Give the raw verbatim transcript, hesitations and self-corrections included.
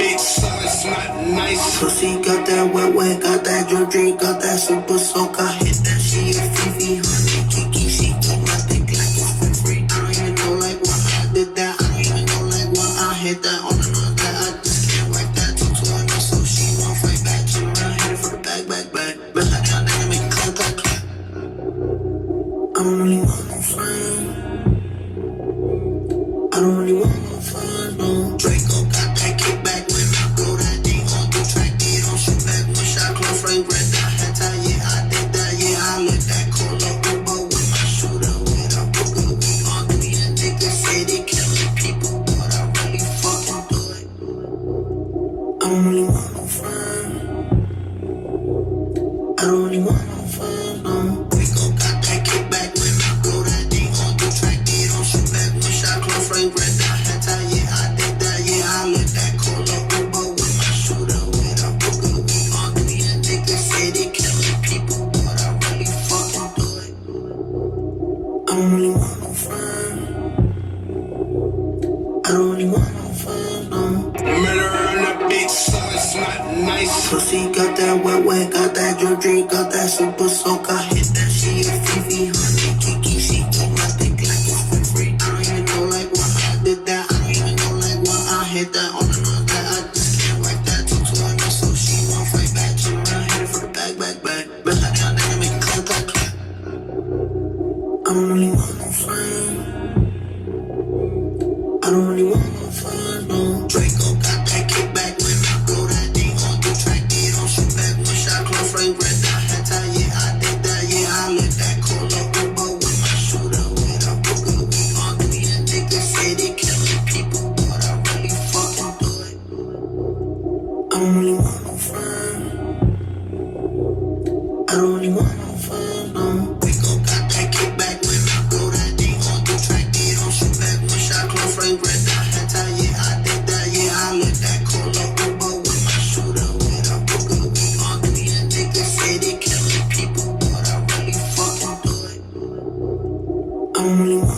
big so it's not nice. Pussy got that wet wet, got that drip drink, got that super soak. I hit that she a Fifi, honey Kiki, she keep my dick like it's for free. I don't even know like why I did that. I don't even know like why I hit that. On and on that, I just can't wipe that. Two to her, so she won't fight back. Turn around, hit it for the back, back, back. But I got nigga make it clap, clap, clap. I don't really want no friend. I don't really want no fun, no. Draco got that kickback when I blow that thing on the track. They don't shoot back, one shot, close range, red dot, head tie, yeah, I did that, yeah, I let that call up Uber with my shooter, with a booger, we on three, and niggas say they killing people, but I really fucking do it. I don't really want no friend. I don't really want no fun, no. Draco got that kickback when I blow that thing on the track. They don't shoot back, one shot, close range, red dot, head tie, yeah, I did that, yeah, I let that call up Uber with my shooter, with a booger, we on three, and niggas say they killing people, but I really fucking do it. I don't really want no friend. I don't really want no fun, no. Murder on the big so it's not nice. Pussy got that wet wet, got that drip drink, got that super soak. I hit that she a Fifi, honey Kiki, she keep my dick like it's for free. I don't even know like why I did that. I don't even know like why I hit that. On and on that, I just can't wipe that. Two to her, so she won't fight back. Turn around, hit it for the back, back, back. But I got nigga make it clap, clap, clap. I don't really want no friend. I don't really want no fun, no. Draco got that kickback when I blow that thing on the track. They don't shoot back, one shot, close range, red dot, head tie, yeah, I did that, yeah, I let that call up Uber with my shooter, with a booger, we on three, and niggas say they killing people, but I really fucking do it. I don't really want no friend. I don't really want no fun, no. Draco got that kickback when I blow that thing on the track. They don't shoot back, one shot, close range, red dot, head tie, yeah, I did that, yeah, I let that call up Uber with my shooter, with a booger, we on three, and niggas say they killing people, but I really fucking do it. I don't really want